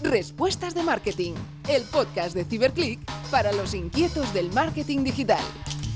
Respuestas de Marketing, el podcast de Ciberclick para los inquietos del marketing digital.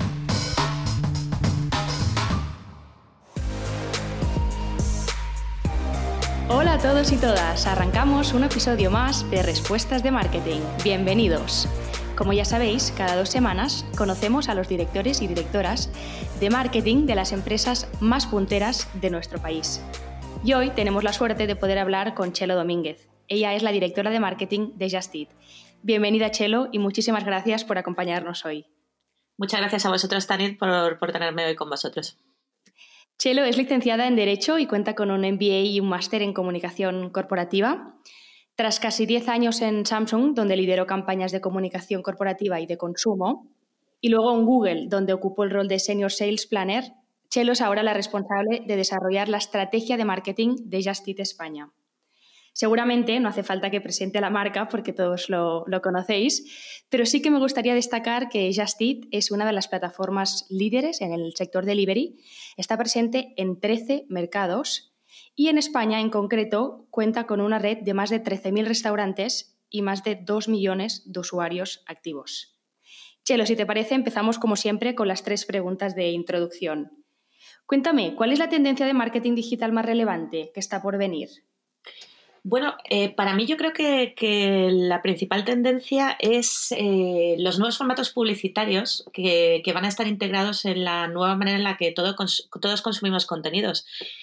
Hola a todos y todas, arrancamos un episodio más de Respuestas de Marketing. Bienvenidos. Como ya sabéis, cada 2 semanas conocemos a los directores y directoras de marketing de las empresas más punteras de nuestro país. Y hoy tenemos la suerte de poder hablar con Chelo Domínguez. Ella es la directora de marketing de Just Eat. Bienvenida, Chelo, y muchísimas gracias por acompañarnos hoy. Muchas gracias a vosotros, Tanit, por tenerme hoy con vosotros. Chelo es licenciada en Derecho y cuenta con un MBA y un máster en Comunicación Corporativa. Tras casi 10 años en Samsung, donde lideró campañas de comunicación corporativa y de consumo, y luego en Google, donde ocupó el rol de Senior Sales Planner, Chelo es ahora la responsable de desarrollar la estrategia de marketing de Just Eat España. Seguramente no hace falta que presente la marca porque todos lo conocéis, pero sí que me gustaría destacar que Just Eat es una de las plataformas líderes en el sector delivery. Está presente en 13 mercados y en España en concreto cuenta con una red de más de 13.000 restaurantes y más de 2 millones de usuarios activos. Chelo, si te parece, empezamos como siempre con las 3 preguntas de introducción. Cuéntame, ¿cuál es la tendencia de marketing digital más relevante que está por venir? Bueno, para mí yo creo que la principal tendencia es los nuevos formatos publicitarios que van a estar integrados en la nueva manera en la que todos consumimos contenidos.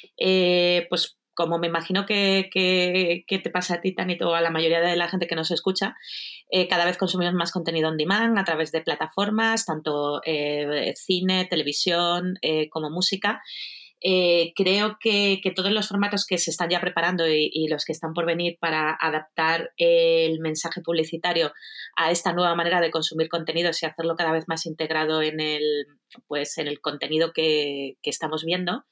Pues como me imagino que te pasa a ti, Tanit, o a la mayoría de la gente que nos escucha, cada vez consumimos más contenido on demand a través de plataformas, tanto cine, televisión como música. Creo que todos los formatos que se están ya preparando y los que están por venir para adaptar el mensaje publicitario a esta nueva manera de consumir contenidos y hacerlo cada vez más integrado en el contenido que estamos viendo,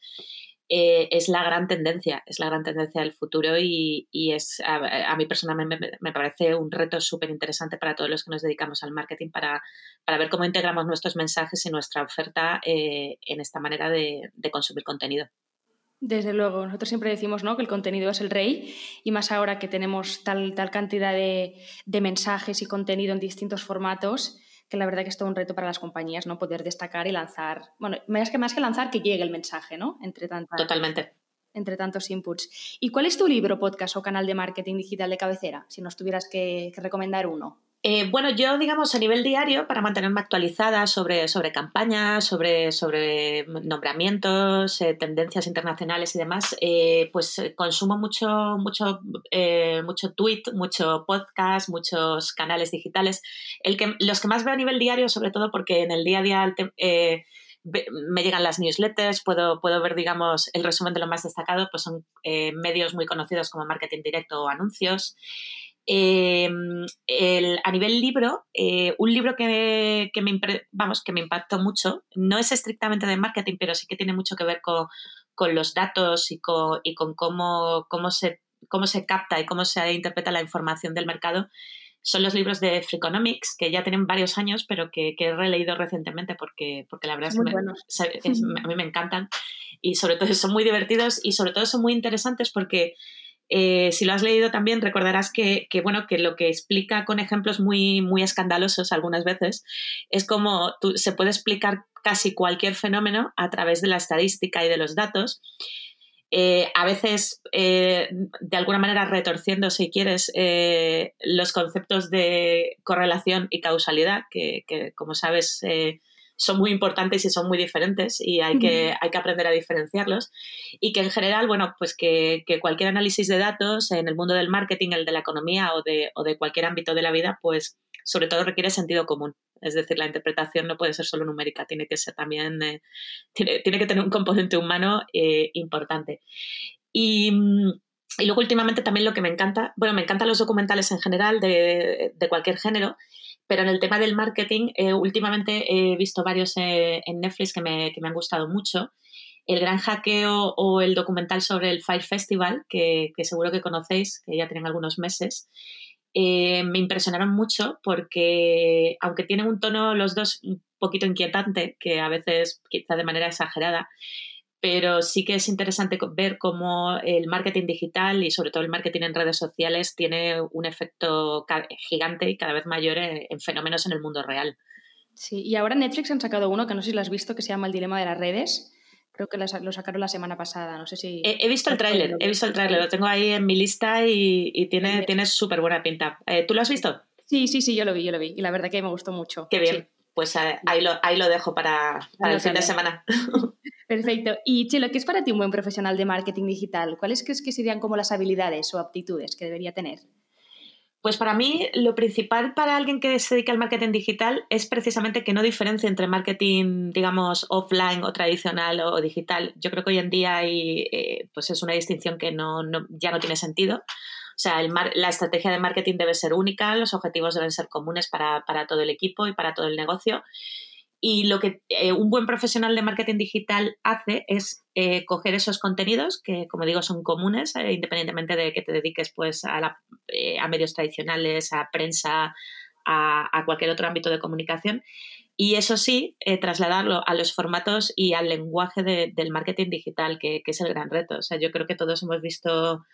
es la gran tendencia del futuro y es a mí personalmente me parece un reto súper interesante para todos los que nos dedicamos al marketing para ver cómo integramos nuestros mensajes y nuestra oferta en esta manera de consumir contenido. Desde luego, nosotros siempre decimos, ¿no?, que el contenido es el rey y más ahora que tenemos tal cantidad de mensajes y contenido en distintos formatos, que la verdad que es todo un reto para las compañías, ¿no?, poder destacar y lanzar, bueno, más que lanzar, que llegue el mensaje, ¿no?, Totalmente. Entre tantos inputs. ¿Y cuál es tu libro, podcast o canal de marketing digital de cabecera, si nos tuvieras que recomendar uno? Bueno, yo, digamos, a nivel diario, para mantenerme actualizada sobre campañas, sobre nombramientos, tendencias internacionales y demás, pues consumo mucho tweet, mucho podcast, muchos canales digitales. Los que más veo a nivel diario, sobre todo porque en el día a día me llegan las newsletters, puedo ver, digamos, el resumen de lo más destacado, pues son medios muy conocidos como Marketing Directo o Anuncios. A nivel libro, un libro que me impactó mucho, no es estrictamente de marketing, pero sí que tiene mucho que ver con los datos y con cómo se capta y cómo se interpreta la información del mercado. Son los libros de Freakonomics, que ya tienen varios años, pero que he releído recientemente porque la verdad es que a mí me encantan y sobre todo son muy divertidos y sobre todo son muy interesantes porque si lo has leído también recordarás que lo que explica con ejemplos muy, muy escandalosos algunas veces es como se puede explicar casi cualquier fenómeno a través de la estadística y de los datos. A veces, de alguna manera, retorciendo, si quieres, los conceptos de correlación y causalidad, que como sabes, son muy importantes y son muy diferentes y hay que aprender a diferenciarlos. Y que en general, bueno, pues que cualquier análisis de datos en el mundo del marketing, el de la economía o de cualquier ámbito de la vida, pues sobre todo requiere sentido común. Es decir, la interpretación no puede ser solo numérica, tiene que ser también, tiene que tener un componente humano importante. Y luego últimamente también lo que me encantan los documentales en general de cualquier género, pero en el tema del marketing últimamente he visto varios en Netflix que me han gustado mucho. El Gran Hackeo o el documental sobre el Fire Festival, que seguro que conocéis, que ya tienen algunos meses. Me impresionaron mucho porque, aunque tienen un tono los dos un poquito inquietante, que a veces quizá de manera exagerada, pero sí que es interesante ver cómo el marketing digital y sobre todo el marketing en redes sociales tiene un efecto gigante y cada vez mayor en fenómenos en el mundo real. Sí, y ahora Netflix han sacado uno que no sé si lo has visto, que se llama El dilema de las redes. Creo que lo sacaron la semana pasada, no sé si... He visto el tráiler, lo tengo ahí en mi lista y tiene súper buena pinta. ¿Tú lo has visto? Sí, yo lo vi, y la verdad que me gustó mucho. Qué bien, sí. Pues ahí lo dejo para el fin de semana. Perfecto. Y Chelo, ¿qué es para ti un buen profesional de marketing digital? ¿Cuáles crees que serían como las habilidades o aptitudes que debería tener? Pues para mí lo principal para alguien que se dedica al marketing digital es precisamente que no diferencie entre marketing, digamos, offline o tradicional o digital. Yo creo que hoy en día pues es una distinción que ya no tiene sentido. O sea, la estrategia de marketing debe ser única, los objetivos deben ser comunes para todo el equipo y para todo el negocio. Y lo que un buen profesional de marketing digital hace es coger esos contenidos que, como digo, son comunes, independientemente de que te dediques pues, a medios tradicionales, a prensa, a cualquier otro ámbito de comunicación. Y eso sí, trasladarlo a los formatos y al lenguaje del marketing digital, que es el gran reto. O sea, yo creo que todos hemos visto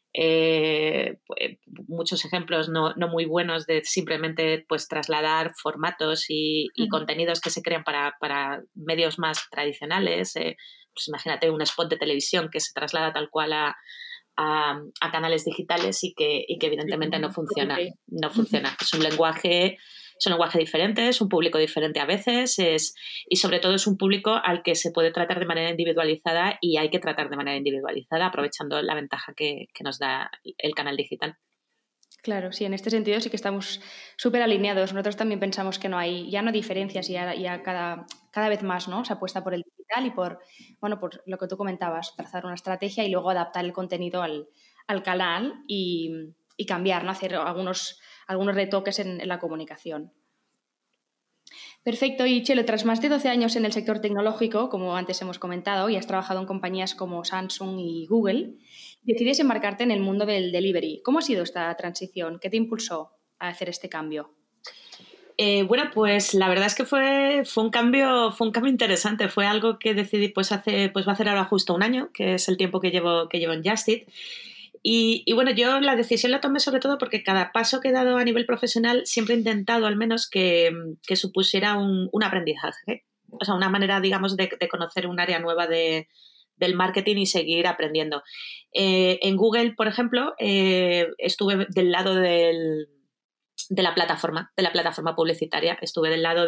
muchos ejemplos no muy buenos de simplemente pues trasladar formatos y contenidos que se crean para medios más tradicionales. Pues imagínate un spot de televisión que se traslada tal cual a canales digitales y que evidentemente no funciona. Es un lenguaje diferente, es un público diferente a veces y sobre todo es un público al que se puede tratar de manera individualizada y hay que tratar de manera individualizada aprovechando la ventaja que nos da el canal digital. Claro, sí, en este sentido sí que estamos súper alineados. Nosotros también pensamos que ya no diferencias y ya cada vez más, ¿no? Se apuesta por el digital y por lo que tú comentabas, trazar una estrategia y luego adaptar el contenido al canal y cambiar, ¿no? Hacer algunos retoques en la comunicación. Perfecto. Y Chelo, tras más de 12 años en el sector tecnológico, como antes hemos comentado, y has trabajado en compañías como Samsung y Google, decides embarcarte en el mundo del delivery. ¿Cómo ha sido esta transición? ¿Qué te impulsó a hacer este cambio? Bueno, pues la verdad es que fue un cambio interesante. Fue algo que decidí va a hacer ahora justo un año, que es el tiempo que llevo en Just Eat. Y bueno, yo la decisión la tomé sobre todo porque cada paso que he dado a nivel profesional siempre he intentado al menos que supusiera un aprendizaje. O sea, una manera, digamos, de conocer un área nueva del marketing y seguir aprendiendo. En Google, por ejemplo, estuve del lado de la plataforma publicitaria. Estuve del lado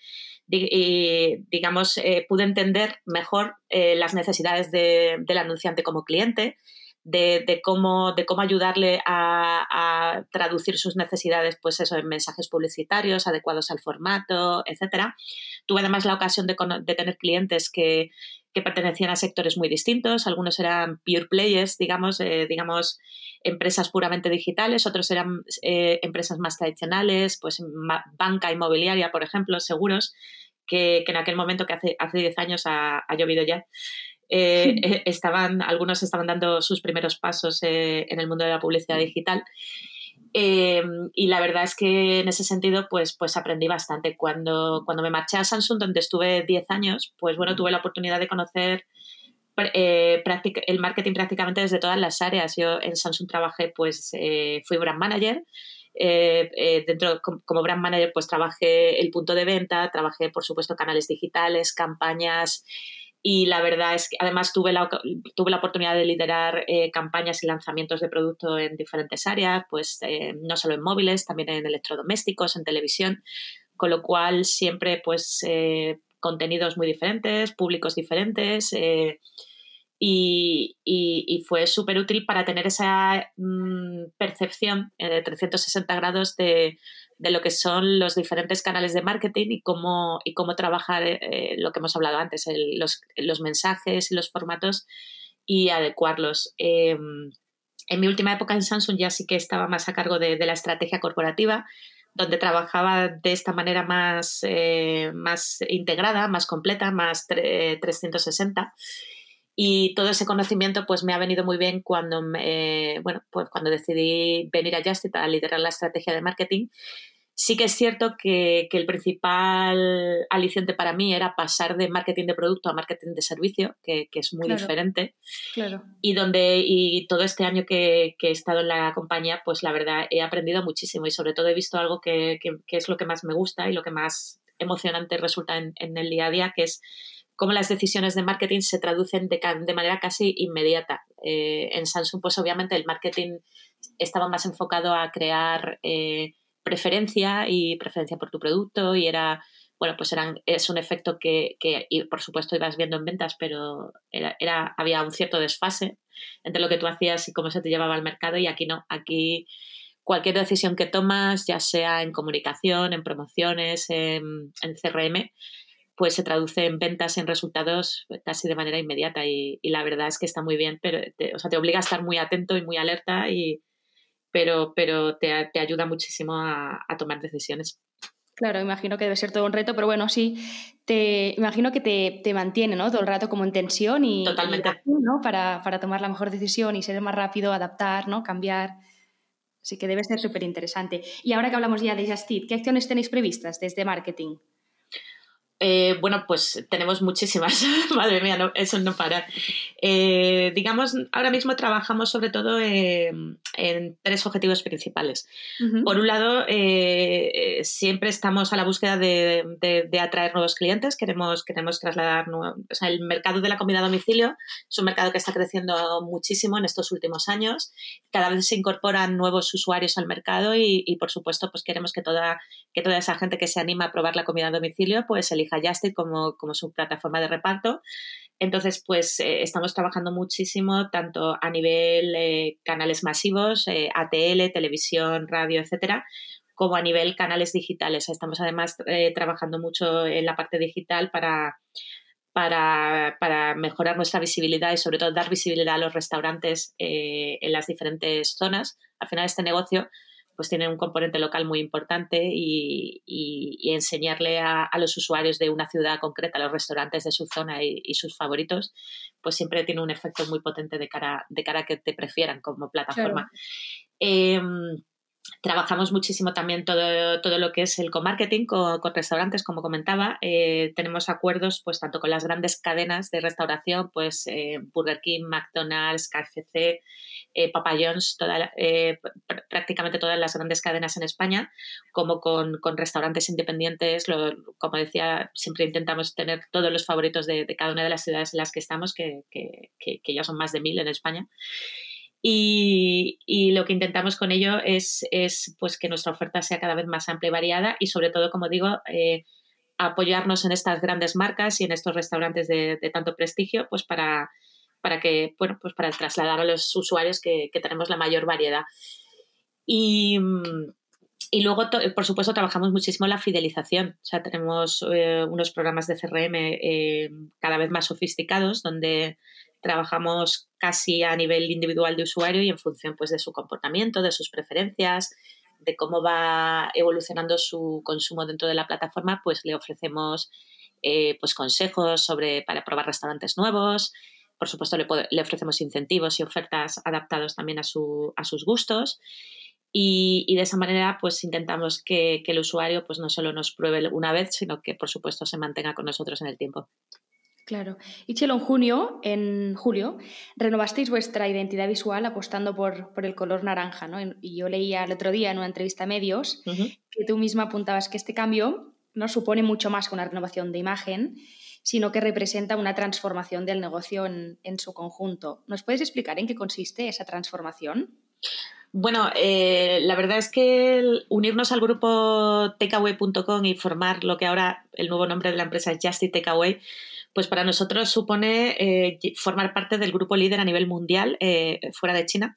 digamos, pude entender mejor las necesidades del anunciante como cliente, de cómo ayudarle a traducir sus necesidades, pues eso, en mensajes publicitarios adecuados al formato, etcétera. Tuve además la ocasión de tener clientes que pertenecían a sectores muy distintos. Algunos eran pure players, digamos, empresas puramente digitales, otros eran empresas más tradicionales, pues banca inmobiliaria, por ejemplo, seguros, que en aquel momento, que hace 10 años ha llovido ya, algunos estaban dando sus primeros pasos en el mundo de la publicidad digital. Y la verdad es que en ese sentido pues aprendí bastante. Cuando me marché a Samsung, donde estuve 10 años, pues bueno, tuve la oportunidad de conocer el marketing prácticamente desde todas las áreas. Yo en Samsung trabajé, pues fui brand manager. Como brand manager pues trabajé el punto de venta, trabajé por supuesto canales digitales, campañas, y la verdad es que además tuve la oportunidad de liderar campañas y lanzamientos de producto en diferentes áreas, pues no solo en móviles, también en electrodomésticos, en televisión, con lo cual siempre pues contenidos muy diferentes, públicos diferentes, y fue súper útil para tener esa percepción de 360 grados de lo que son los diferentes canales de marketing y cómo trabajar lo que hemos hablado antes, los mensajes y los formatos y adecuarlos. En mi última época en Samsung ya sí que estaba más a cargo de la estrategia corporativa, donde trabajaba de esta manera más integrada, más completa, más 360. Y todo ese conocimiento pues me ha venido muy bien cuando decidí venir a Just Eat a liderar la estrategia de marketing. Sí que es cierto que el principal aliciente para mí era pasar de marketing de producto a marketing de servicio, que es muy diferente. Claro. Y todo este año que he estado en la compañía, pues la verdad he aprendido muchísimo y sobre todo he visto algo que es lo que más me gusta y lo que más emocionante resulta en el día a día, que es cómo las decisiones de marketing se traducen de manera casi inmediata. En Samsung, pues obviamente el marketing estaba más enfocado a crear preferencia por tu producto y es un efecto que y por supuesto ibas viendo en ventas, pero había un cierto desfase entre lo que tú hacías y cómo se te llevaba al mercado, y aquí no. Aquí cualquier decisión que tomas, ya sea en comunicación, en promociones, en CRM, pues se traduce en ventas, en resultados casi de manera inmediata, y la verdad es que está muy bien, pero te obliga a estar muy atento y muy alerta, pero te ayuda muchísimo a tomar decisiones. Claro, imagino que debe ser todo un reto, pero bueno, sí, imagino que te mantiene, ¿no?, todo el rato como en tensión Totalmente. ¿no?, para tomar la mejor decisión y ser más rápido, adaptar, ¿no?, cambiar. Así que debe ser súper interesante. Y ahora que hablamos ya de Just Eat, ¿qué acciones tenéis previstas desde marketing? Bueno, pues tenemos muchísimas. Madre mía, no, eso no para. Digamos, ahora mismo trabajamos sobre todo en 3 objetivos principales. Uh-huh. Por un lado, siempre estamos a la búsqueda de atraer nuevos clientes. Queremos trasladar, el mercado de la comida a domicilio es un mercado que está creciendo muchísimo en estos últimos años. Cada vez se incorporan nuevos usuarios al mercado y por supuesto, pues queremos que toda esa gente que se anima a probar la comida a domicilio, pues elija Just Eat como su plataforma de reparto. Entonces, pues estamos trabajando muchísimo tanto a nivel canales masivos, ATL, televisión, radio, etcétera, como a nivel canales digitales. Estamos además trabajando mucho en la parte digital para mejorar nuestra visibilidad y sobre todo dar visibilidad a los restaurantes en las diferentes zonas. Al final este negocio pues tiene un componente local muy importante y enseñarle a los usuarios de una ciudad concreta, a los restaurantes de su zona y sus favoritos, pues siempre tiene un efecto muy potente de cara a que te prefieran como plataforma. Claro. Trabajamos muchísimo también todo lo que es el co-marketing con restaurantes, como comentaba. Tenemos acuerdos pues tanto con las grandes cadenas de restauración, pues Burger King, McDonald's, KFC, Papa John's, prácticamente todas las grandes cadenas en España, como con restaurantes independientes. Como decía, siempre intentamos tener todos los favoritos de cada una de las ciudades en las que estamos, que ya son más de 1.000 en España. Y lo que intentamos con ello es pues que nuestra oferta sea cada vez más amplia y variada y sobre todo, como digo, apoyarnos en estas grandes marcas y en estos restaurantes de tanto prestigio, pues para trasladar a los usuarios que tenemos la mayor variedad. Y luego, por supuesto, trabajamos muchísimo en la fidelización. O sea, tenemos unos programas de CRM cada vez más sofisticados donde trabajamos casi a nivel individual de usuario y en función pues, de su comportamiento, de sus preferencias, de cómo va evolucionando su consumo dentro de la plataforma, pues le ofrecemos pues consejos para probar restaurantes nuevos. Por supuesto, le ofrecemos incentivos y ofertas adaptados también a sus gustos. Y de esa manera pues intentamos que el usuario pues no solo nos pruebe una vez, sino que por supuesto se mantenga con nosotros en el tiempo. Claro. Y Txelo, en julio, renovasteis vuestra identidad visual apostando por el color naranja, ¿no? Y yo leía el otro día en una entrevista a medios que tú misma apuntabas que este cambio no supone mucho más que una renovación de imagen, sino que representa una transformación del negocio en su conjunto. ¿Nos puedes explicar en qué consiste esa transformación? Bueno, la verdad es que unirnos al grupo takeaway.com y formar lo que ahora el nuevo nombre de la empresa es Just Eat Takeaway, pues para nosotros supone formar parte del grupo líder a nivel mundial, fuera de China,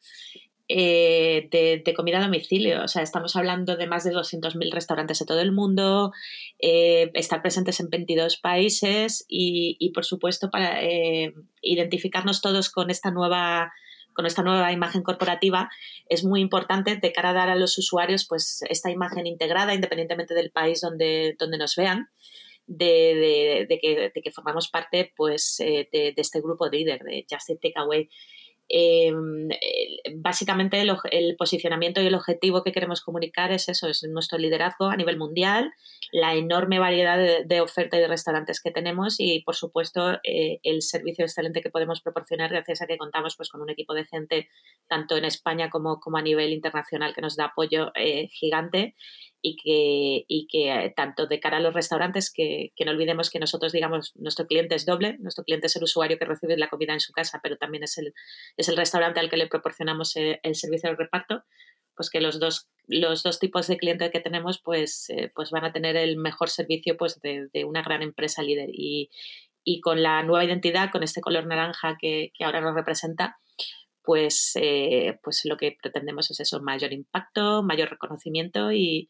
de comida a domicilio. O sea, estamos hablando de más de 200.000 restaurantes de todo el mundo, estar presentes en 22 países y por supuesto, para identificarnos todos con esta nueva imagen corporativa, es muy importante de cara a dar a los usuarios pues esta imagen integrada, independientemente del país donde nos vean, de que formamos parte pues de este grupo líder de Just Eat Takeaway. Básicamente el posicionamiento y el objetivo que queremos comunicar es eso, es nuestro liderazgo a nivel mundial, la enorme variedad de oferta y de restaurantes que tenemos y, por supuesto, el servicio excelente que podemos proporcionar gracias a que contamos pues, con un equipo de gente tanto en España como a nivel internacional que nos da apoyo gigante y que tanto de cara a los restaurantes, que no olvidemos que nosotros, digamos, nuestro cliente es doble, nuestro cliente es el usuario que recibe la comida en su casa, pero también es el restaurante al que le proporcionamos el servicio de reparto, pues que los dos tipos de clientes que tenemos pues van a tener el mejor servicio pues de una gran empresa líder y con la nueva identidad, con este color naranja que ahora nos representa, pues lo que pretendemos es eso, mayor impacto, mayor reconocimiento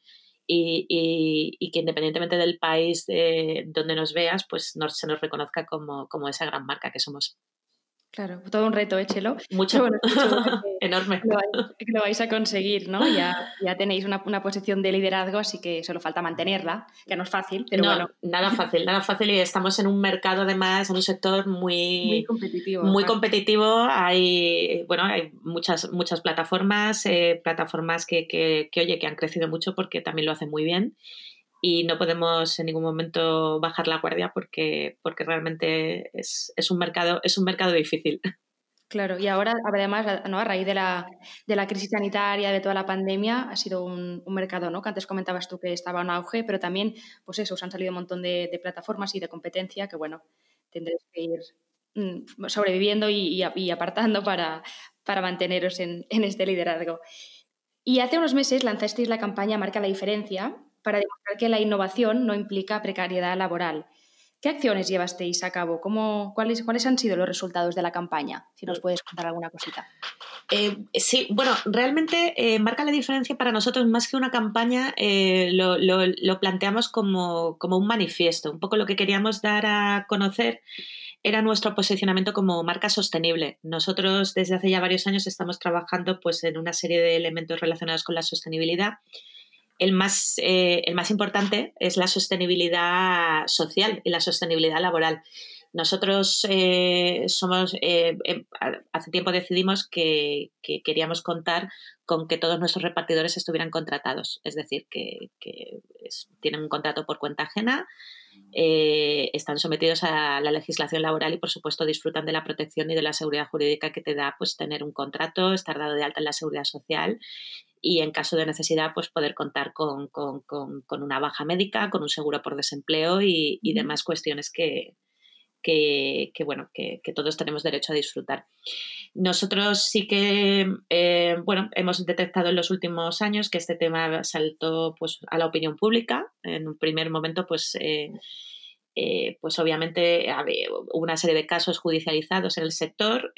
y que independientemente del país donde nos veas, pues se nos reconozca como esa gran marca que somos. Claro, todo un reto, Chelo. Mucho, bueno, enorme. Lo vais a conseguir, ¿no? Ya tenéis una posición de liderazgo, así que solo falta mantenerla, que no es fácil, pero bueno. Nada fácil y estamos en un mercado además, en un sector muy competitivo. Muy competitivo, hay muchas plataformas, plataformas que han crecido mucho porque también lo hacen muy bien. Y no podemos en ningún momento bajar la guardia porque realmente es un mercado difícil. Claro, y ahora además, ¿no? A raíz de la crisis sanitaria, de toda la pandemia, ha sido un mercado, ¿no? Que antes comentabas tú que estaba en auge, pero también, pues eso, os han salido un montón de plataformas y de competencia que, bueno, tendréis que ir sobreviviendo y apartando para manteneros en este liderazgo. Y hace unos meses lanzasteis la campaña Marca la Diferencia para demostrar que la innovación no implica precariedad laboral. ¿Qué acciones llevasteis a cabo? ¿Cuáles han sido los resultados de la campaña? Si nos puedes contar alguna cosita. Sí, bueno, realmente Marca la Diferencia para nosotros más que una campaña lo planteamos como un manifiesto. Un poco lo que queríamos dar a conocer era nuestro posicionamiento como marca sostenible. Nosotros desde hace ya varios años estamos trabajando pues, en una serie de elementos relacionados con la sostenibilidad. El más importante es la sostenibilidad social y la sostenibilidad laboral. Nosotros hace tiempo decidimos que queríamos contar con que todos nuestros repartidores estuvieran contratados, es decir, que tienen un contrato por cuenta ajena, están sometidos a la legislación laboral y, por supuesto, disfrutan de la protección y de la seguridad jurídica que te da pues, tener un contrato, estar dado de alta en la seguridad social y, en caso de necesidad, pues poder contar con una baja médica, con un seguro por desempleo y demás cuestiones que todos tenemos derecho a disfrutar. Nosotros sí que hemos detectado en los últimos años que este tema saltó pues, a la opinión pública. En un primer momento, pues obviamente hubo una serie de casos judicializados en el sector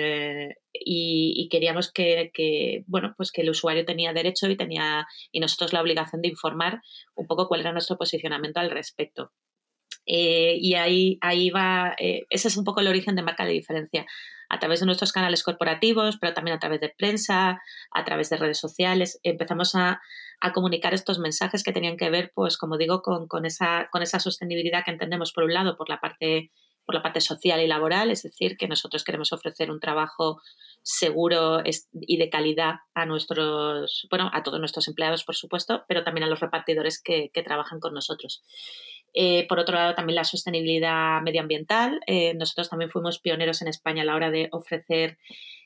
y queríamos que el usuario tenía derecho y nosotros la obligación de informar un poco cuál era nuestro posicionamiento al respecto. Y ahí va, ese es un poco el origen de Marca de Diferencia, a través de nuestros canales corporativos, pero también a través de prensa, a través de redes sociales, empezamos a comunicar estos mensajes que tenían que ver, pues como digo, con esa sostenibilidad que entendemos por un lado por la parte social y laboral, es decir, que nosotros queremos ofrecer un trabajo seguro y de calidad a todos nuestros empleados, por supuesto, pero también a los repartidores que trabajan con nosotros. Por otro lado, también la sostenibilidad medioambiental. Nosotros también fuimos pioneros en España a la hora de ofrecer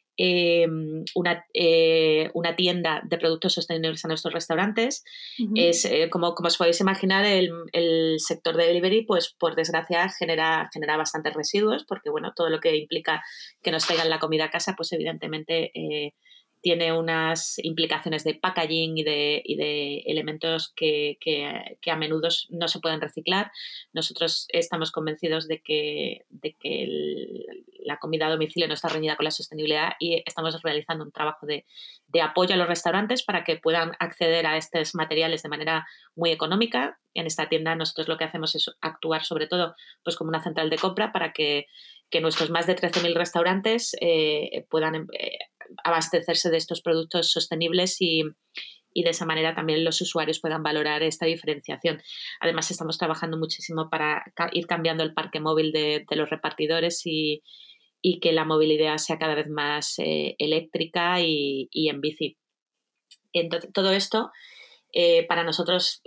una tienda de productos sostenibles a nuestros restaurantes. Es, como os podéis imaginar, el sector de delivery, pues por desgracia, genera bastantes residuos, porque bueno, todo lo que implica que nos traigan la comida a casa, pues evidentemente tiene unas implicaciones de packaging y de elementos que a menudo no se pueden reciclar. Nosotros estamos convencidos de que la comida a domicilio no está reñida con la sostenibilidad y estamos realizando un trabajo de apoyo a los restaurantes para que puedan acceder a estos materiales de manera muy económica. En esta tienda nosotros lo que hacemos es actuar sobre todo pues como una central de compra para que nuestros más de 13.000 restaurantes puedan abastecerse de estos productos sostenibles y de esa manera también los usuarios puedan valorar esta diferenciación. Además, estamos trabajando muchísimo para ir cambiando el parque móvil de los repartidores y que la movilidad sea cada vez más eléctrica y en bici. Entonces, todo esto para nosotros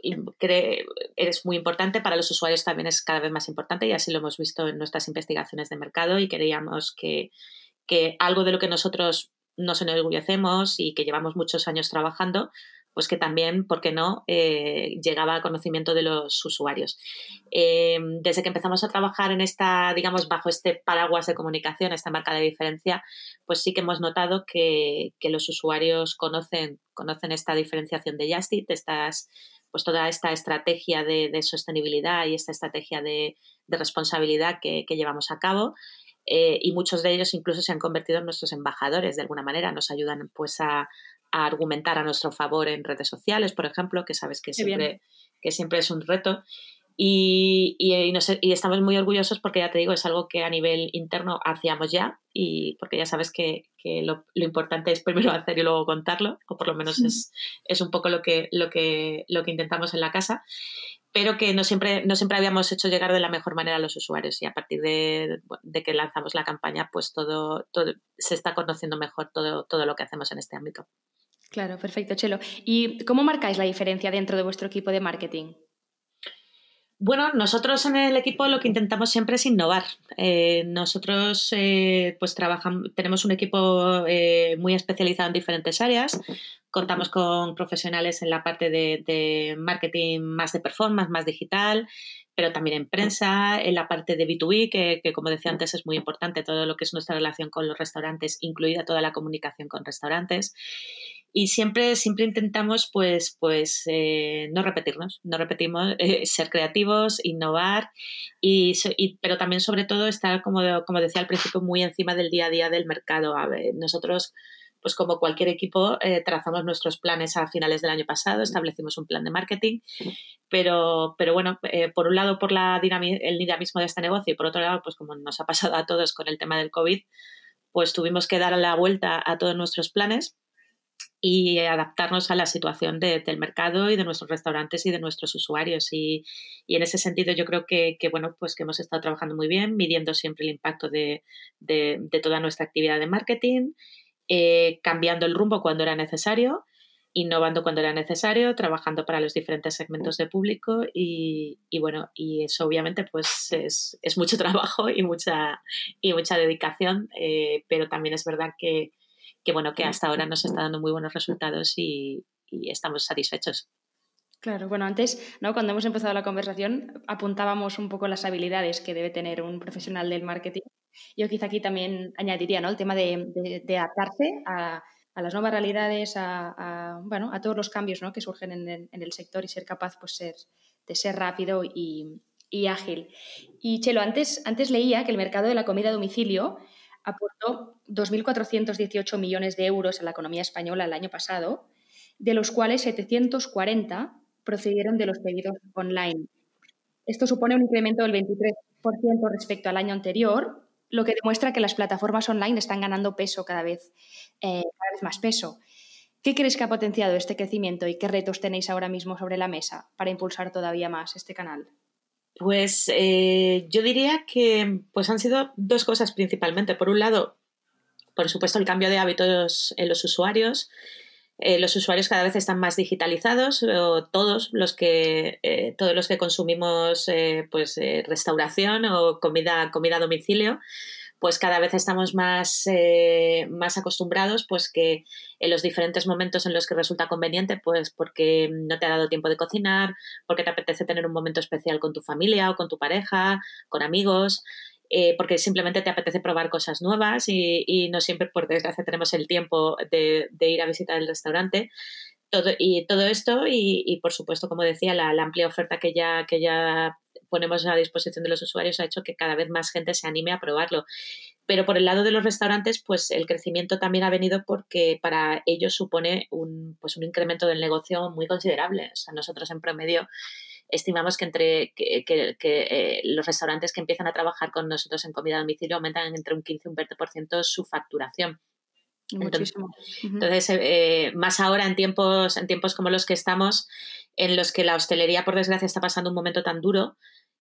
es muy importante, para los usuarios también es cada vez más importante, y así lo hemos visto en nuestras investigaciones de mercado, y creíamos que algo de lo que nosotros nos enorgullecemos y que llevamos muchos años trabajando, pues que también, ¿por qué no?, llegaba al conocimiento de los usuarios. Desde que empezamos a trabajar en esta, digamos, bajo este paraguas de comunicación, esta marca de diferencia, pues sí que hemos notado que los usuarios conocen esta diferenciación de Just Eat, pues toda esta estrategia de sostenibilidad y esta estrategia de responsabilidad que llevamos a cabo. Y muchos de ellos incluso se han convertido en nuestros embajadores de alguna manera, nos ayudan pues a argumentar a nuestro favor en redes sociales, por ejemplo, que sabes que siempre es un reto. Y estamos muy orgullosos porque, ya te digo, es algo que a nivel interno hacíamos ya, y porque ya sabes que lo importante es primero hacer y luego contarlo, o por lo menos es un poco lo que intentamos en la casa, pero que no siempre habíamos hecho llegar de la mejor manera a los usuarios, y a partir de que lanzamos la campaña, pues todo se está conociendo mejor todo lo que hacemos en este ámbito. Claro, perfecto, Chelo. ¿Y cómo marcáis la diferencia dentro de vuestro equipo de marketing? Bueno, nosotros en el equipo lo que intentamos siempre es innovar. Nosotros pues tenemos un equipo muy especializado en diferentes áreas. Contamos con profesionales en la parte de marketing más de performance, más digital, pero también en prensa, en la parte de B2B, que como decía antes es muy importante, todo lo que es nuestra relación con los restaurantes, incluida toda la comunicación con restaurantes. Y siempre intentamos pues no repetirnos, ser creativos, innovar, pero también sobre todo estar, como decía al principio, muy encima del día a día del mercado. A ver, nosotros, pues como cualquier equipo, trazamos nuestros planes a finales del año pasado, establecimos un plan de marketing, pero bueno, por un lado por el dinamismo de este negocio, y por otro lado, pues como nos ha pasado a todos con el tema del COVID, pues tuvimos que dar la vuelta a todos nuestros planes y adaptarnos a la situación del mercado y de nuestros restaurantes y de nuestros usuarios. Y en ese sentido yo creo que bueno, pues que hemos estado trabajando muy bien, midiendo siempre el impacto de toda nuestra actividad de marketing, cambiando el rumbo cuando era necesario, innovando cuando era necesario, trabajando para los diferentes segmentos de público, y bueno, y eso obviamente pues es mucho trabajo y mucha dedicación, pero también es verdad que bueno, que hasta ahora nos está dando muy buenos resultados y estamos satisfechos. Claro, bueno, antes, ¿no?, cuando hemos empezado la conversación, apuntábamos un poco las habilidades que debe tener un profesional del marketing. Yo quizá aquí también añadiría, ¿no?, el tema de adaptarse a las nuevas realidades, a todos los cambios, ¿no?, que surgen en el sector, y ser capaz pues de ser rápido y ágil. Y Chelo, antes leía que el mercado de la comida a domicilio aportó 2.418 millones de euros a la economía española el año pasado, de los cuales 740 procedieron de los pedidos online. Esto supone un incremento del 23% respecto al año anterior, lo que demuestra que las plataformas online están ganando peso cada vez más peso. ¿Qué crees que ha potenciado este crecimiento y qué retos tenéis ahora mismo sobre la mesa para impulsar todavía más este canal? Pues yo diría que pues han sido dos cosas principalmente. Por un lado, por supuesto, el cambio de hábitos en los usuarios. Los usuarios cada vez están más digitalizados, todos los que consumimos restauración o comida a domicilio, pues cada vez estamos más acostumbrados, pues que en los diferentes momentos en los que resulta conveniente, pues porque no te ha dado tiempo de cocinar, porque te apetece tener un momento especial con tu familia o con tu pareja, con amigos, porque simplemente te apetece probar cosas nuevas y no siempre, por desgracia, tenemos el tiempo de ir a visitar el restaurante. Todo esto y, por supuesto, como decía, la amplia oferta que ya ponemos a disposición de los usuarios ha hecho que cada vez más gente se anime a probarlo. Pero por el lado de los restaurantes, pues el crecimiento también ha venido porque para ellos supone un incremento del negocio muy considerable. O sea, nosotros en promedio estimamos que los restaurantes que empiezan a trabajar con nosotros en comida a domicilio aumentan entre un 15 y un 20% su facturación. Muchísimo. Entonces, más ahora en tiempos como los que estamos, en los que la hostelería, por desgracia, está pasando un momento tan duro,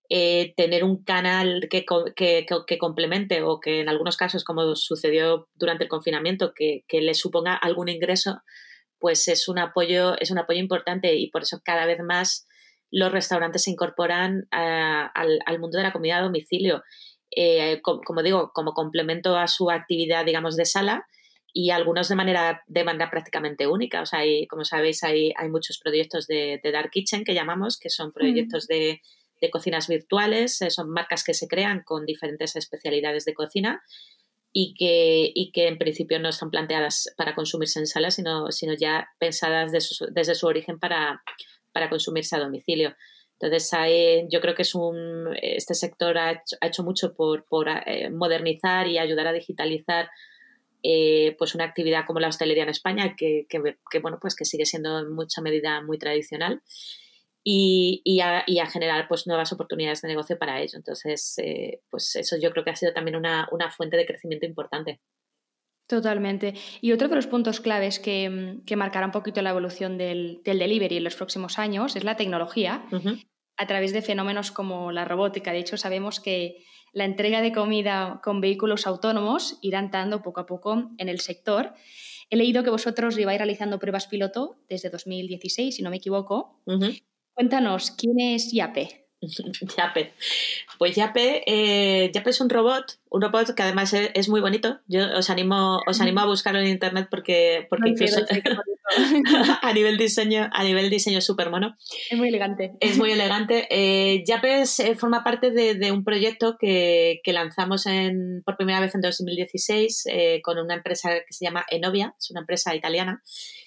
tener un canal que complemente o que en algunos casos, como sucedió durante el confinamiento, que le suponga algún ingreso, pues es un apoyo importante, y por eso cada vez más los restaurantes se incorporan al mundo de la comida a domicilio, como digo, como complemento a su actividad, digamos, de sala, y algunos de manera prácticamente única. O sea, como sabéis, hay muchos proyectos de Dark Kitchen, que llamamos, que son proyectos de cocinas virtuales, son marcas que se crean con diferentes especialidades de cocina y que en principio no están planteadas para consumirse en sala, sino ya pensadas desde su origen para consumirse a domicilio. Entonces, yo creo que este sector ha hecho mucho por modernizar y ayudar a digitalizar pues una actividad como la hostelería en España, que bueno, pues que sigue siendo en mucha medida muy tradicional, y a generar pues nuevas oportunidades de negocio para ello. Entonces, pues eso yo creo que ha sido también una fuente de crecimiento importante. Totalmente. Y otro de los puntos claves que marcará un poquito la evolución del delivery en los próximos años es la tecnología, a través de fenómenos como la robótica. De hecho, sabemos que la entrega de comida con vehículos autónomos irá entrando poco a poco en el sector. He leído que vosotros lleváis realizando pruebas piloto desde 2016, si no me equivoco. Cuéntanos, ¿quién es Yape? Yape. Pues Yape es un robot que además es muy bonito. Yo os animo a buscarlo en internet porque incluso a nivel diseño es súper mono. Es muy elegante. Es muy elegante. Yape forma parte de un proyecto que lanzamos por primera vez en 2016 con una empresa que se llama Enovia, es una empresa italiana.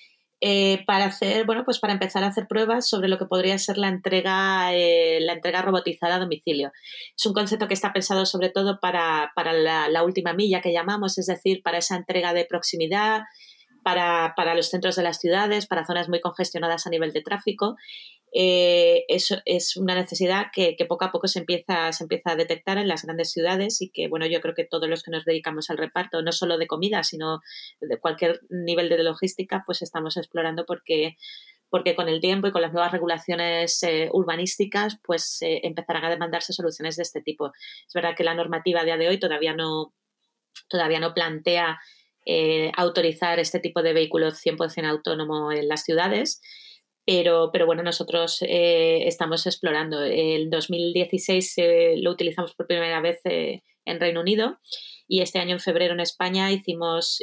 Para empezar a hacer pruebas sobre lo que podría ser la entrega robotizada a domicilio. Es un concepto que está pensado sobre todo para la última milla, que llamamos, es decir, para esa entrega de proximidad, para los centros de las ciudades, para zonas muy congestionadas a nivel de tráfico. Eso es una necesidad que poco a poco se empieza a detectar en las grandes ciudades, y que, bueno, yo creo que todos los que nos dedicamos al reparto, no solo de comida, sino de cualquier nivel de logística, pues estamos explorando, porque con el tiempo y con las nuevas regulaciones urbanísticas, pues empezarán a demandarse soluciones de este tipo. Es verdad que la normativa a día de hoy todavía no plantea autorizar este tipo de vehículos 100% autónomo en las ciudades, pero bueno, nosotros estamos explorando. En 2016 lo utilizamos por primera vez en Reino Unido, y este año en febrero en España hicimos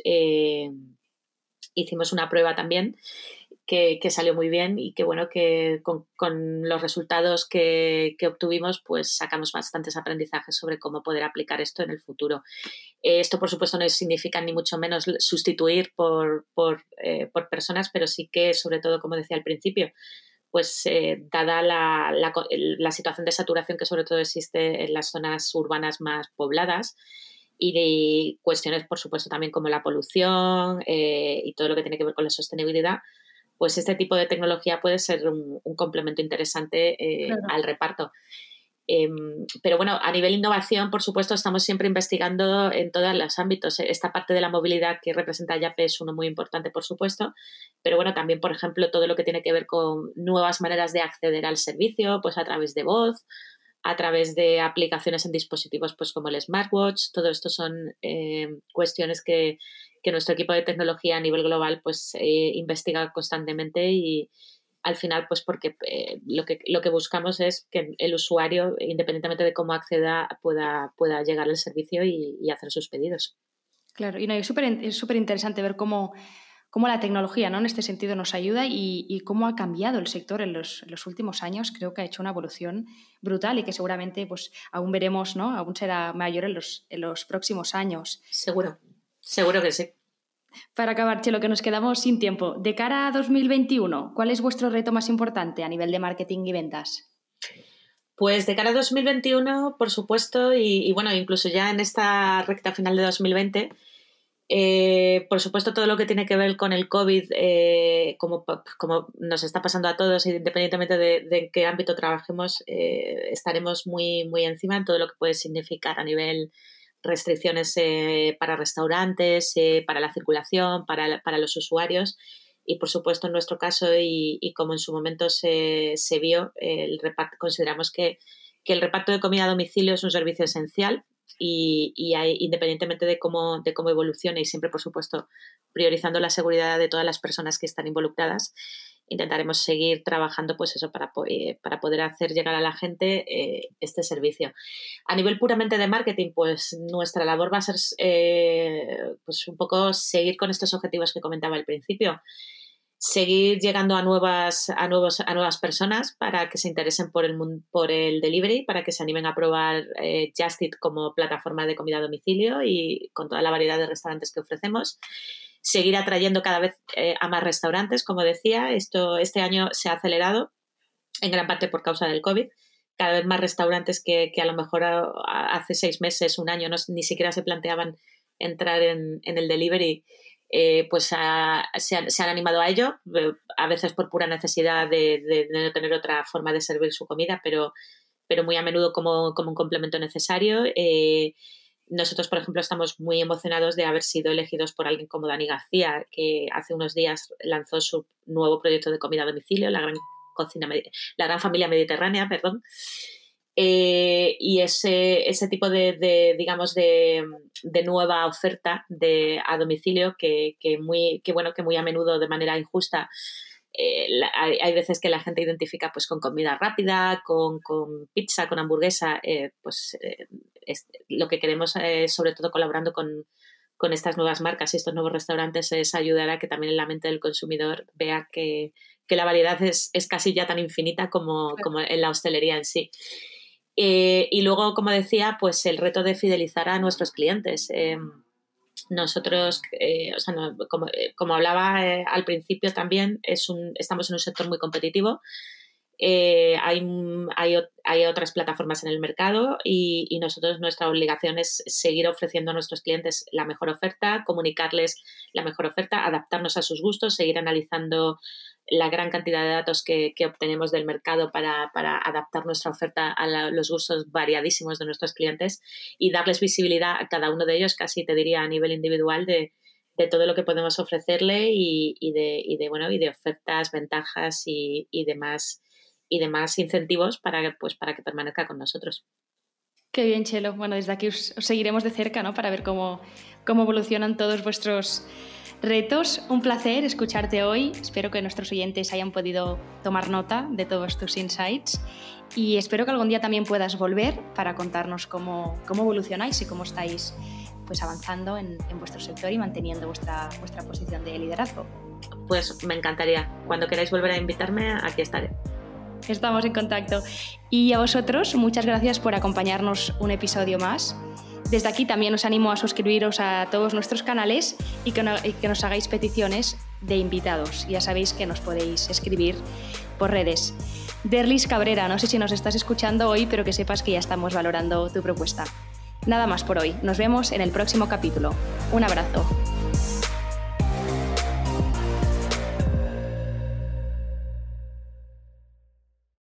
una prueba también que salió muy bien, y que, bueno, que con los resultados que obtuvimos, pues sacamos bastantes aprendizajes sobre cómo poder aplicar esto en el futuro. Esto, por supuesto, no significa ni mucho menos sustituir por personas, pero sí que, sobre todo, como decía al principio, pues dada la situación de saturación que sobre todo existe en las zonas urbanas más pobladas, y de cuestiones, por supuesto, también como la polución y todo lo que tiene que ver con la sostenibilidad, pues este tipo de tecnología puede ser un complemento interesante Claro. al reparto. Pero bueno, a nivel innovación, por supuesto, estamos siempre investigando en todos los ámbitos. Esta parte de la movilidad que representa Yape es uno muy importante, por supuesto, pero bueno, también, por ejemplo, todo lo que tiene que ver con nuevas maneras de acceder al servicio, pues a través de voz, a través de aplicaciones en dispositivos pues como el smartwatch. Todo esto son cuestiones que nuestro equipo de tecnología a nivel global pues investiga constantemente, y al final pues porque lo que buscamos es que el usuario, independientemente de cómo acceda, pueda llegar al servicio y hacer sus pedidos. Claro, y no, es súper interesante ver cómo la tecnología, ¿no?, en este sentido nos ayuda, y cómo ha cambiado el sector en los últimos años. Creo que ha hecho una evolución brutal, y que seguramente pues, aún veremos, ¿no?, aún será mayor en los próximos años. Seguro que sí. Para acabar, Chelo, que nos quedamos sin tiempo. De cara a 2021, ¿cuál es vuestro reto más importante a nivel de marketing y ventas? Pues de cara a 2021, por supuesto, y bueno, incluso ya en esta recta final de 2020, por supuesto, todo lo que tiene que ver con el COVID, como nos está pasando a todos, independientemente de en qué ámbito trabajemos, estaremos muy, muy encima en todo lo que puede significar a nivel restricciones para restaurantes, para la circulación, para los usuarios. Y, por supuesto, en nuestro caso, y como en su momento se vio, el reparto, consideramos que que el reparto de comida a domicilio es un servicio esencial y hay, independientemente de cómo evolucione y siempre, por supuesto, priorizando la seguridad de todas las personas que están involucradas, intentaremos seguir trabajando pues eso para poder hacer llegar a la gente este servicio. A nivel puramente de marketing, pues nuestra labor va a ser pues un poco seguir con estos objetivos que comentaba al principio. Seguir llegando a nuevas personas para que se interesen por el delivery, para que se animen a probar Just Eat como plataforma de comida a domicilio y con toda la variedad de restaurantes que ofrecemos. Seguir atrayendo cada vez a más restaurantes, como decía. Este año se ha acelerado, en gran parte por causa del COVID. Cada vez más restaurantes que a lo mejor hace 6 meses, un año, ni siquiera se planteaban entrar en el delivery, pues se han animado a ello, a veces por pura necesidad de no tener otra forma de servir su comida, pero muy a menudo como un complemento necesario. Nosotros, por ejemplo, estamos muy emocionados de haber sido elegidos por alguien como Dani García, que hace unos días lanzó su nuevo proyecto de comida a domicilio, la gran familia mediterránea, perdón. Y ese tipo de nueva oferta a domicilio que muy a menudo de manera injusta hay veces que la gente identifica pues con comida rápida, con pizza, con hamburguesa, lo que queremos sobre todo colaborando con estas nuevas marcas y estos nuevos restaurantes es ayudar a que también en la mente del consumidor vea que la variedad es casi ya tan infinita como en la hostelería en sí. Y luego, como decía, pues el reto de fidelizar a nuestros clientes. Nosotros, como hablaba al principio también, estamos en un sector muy competitivo. Hay otras plataformas en el mercado y nosotros, nuestra obligación es seguir ofreciendo a nuestros clientes la mejor oferta, comunicarles la mejor oferta, adaptarnos a sus gustos, seguir analizando la gran cantidad de datos que obtenemos del mercado para adaptar nuestra oferta a los gustos variadísimos de nuestros clientes y darles visibilidad a cada uno de ellos, casi te diría a nivel individual, de todo lo que podemos ofrecerle y de ofertas, ventajas y demás incentivos para que permanezca con nosotros. Qué bien, Chelo. Bueno, desde aquí os seguiremos de cerca, ¿no? Para ver cómo evolucionan todos vuestros retos. Un placer escucharte hoy. Espero que nuestros oyentes hayan podido tomar nota de todos tus insights y espero que algún día también puedas volver para contarnos cómo evolucionáis y cómo estáis pues avanzando en vuestro sector y manteniendo vuestra posición de liderazgo. Pues me encantaría. Cuando queráis volver a invitarme, aquí estaré. Estamos en contacto. Y a vosotros, muchas gracias por acompañarnos un episodio más. Desde aquí también os animo a suscribiros a todos nuestros canales y que nos hagáis peticiones de invitados. Ya sabéis que nos podéis escribir por redes. Derlis Cabrera, no sé si nos estás escuchando hoy, pero que sepas que ya estamos valorando tu propuesta. Nada más por hoy. Nos vemos en el próximo capítulo. Un abrazo.